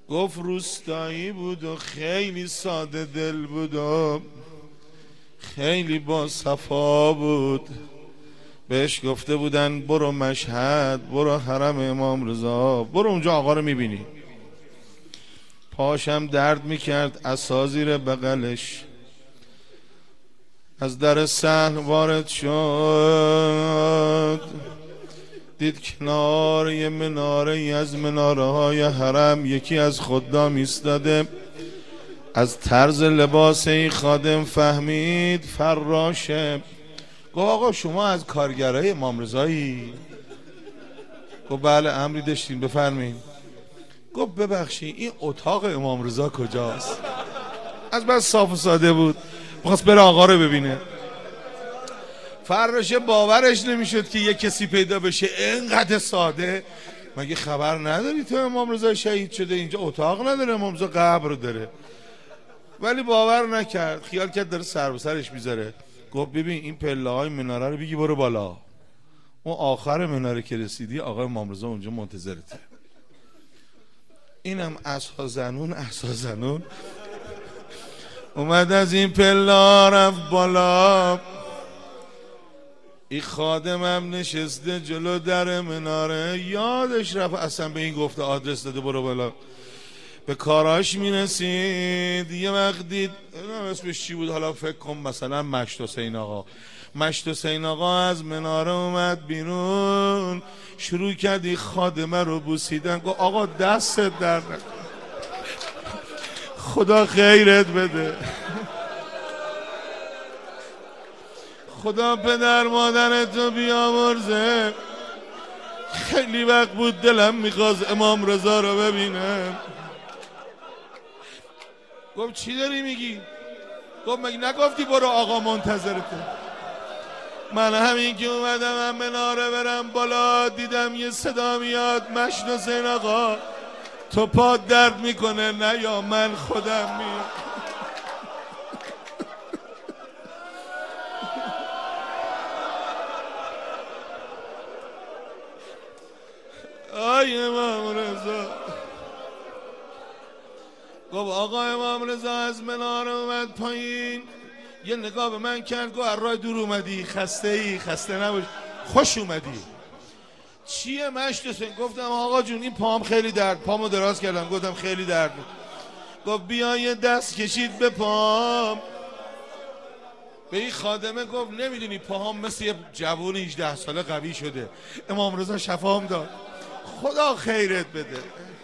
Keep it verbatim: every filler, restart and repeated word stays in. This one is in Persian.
گفت روستایی بود و خیلی ساده دل بود و خیلی با صفا بود. بهش گفته بودن برو مشهد، برو حرم امام رضا، برو اونجا آقا رو میبینی. پاشم درد میکرد، عصا زیر بغلش. از در صحن وارد شد، دید کنار یه مناره از مناره های حرم یکی از خدام ایستاده. از طرز لباس این خادم فهمید فراشه. گفت آقا شما از کارگرای امام رضایی؟ گفت بله امری داشتیم بفرمایید. گفت ببخشید این اتاق امام رضا کجاست؟ از بس صاف و ساده بود، می‌خواست بره آقا رو ببینه. فراشه باورش نمیشد که یه کسی پیدا بشه اینقدر ساده. مگه خبر نداری تو امام رضا شهید شده؟ اینجا اتاق نداره، امام رضا قبر داره. ولی باور نکرد، خیال کرد داره سر به سرش میذاره. گفت ببین این پله های مناره رو بگی برو بالا، اون آخر مناره که رسیدی آقای امام رضا اونجا منتظرته. اینم عصا زنون عصا زنون اومد از این پله رفت بالا. این خادمم نشسته جلو در مناره، یادش رفت اصلا به این گفته آدرس داده برو بالا. به کاراش میرسید، یه وقت دید اسمش چی بود حالا فکر کن مثلا مشت حسین آقا. مشت حسین آقا از مناره اومد بیرون، شروع کردی خادمه رو بوسیدن. گفت آقا دستت در نکن، خدا خیرت بده، خدا پدر مادرتو بیامرزه، خیلی وقت بود دلم میخواست امام رضا رو ببینم. گفت چی داری میگی؟ گفت مگه نگفتی برو آقا منتظرته؟ من همین که اومدم هم مناره برم بالا دیدم یه صدا میاد مشت حسین آقا تو پات درد میکنه نه یا من خودم میام. آی امام رضا. گفت آقا امام رضا از مناره اومد پایین، یه نگاه به من کرد، گفت از راه دور اومدی؟ خسته ای؟ خسته نباش، خوش اومدی. چیه مشت حسین؟ گفتم آقا جون این پام خیلی درد، پامو دراز کردم. گفتم خیلی درد. گفت بیا یه دست کشید به پام. به این خادمه گفت نمیدونی پاهام مثل یه جوون هجده ساله قوی شده، امام رضا شفام داد، خدا خیرت بده.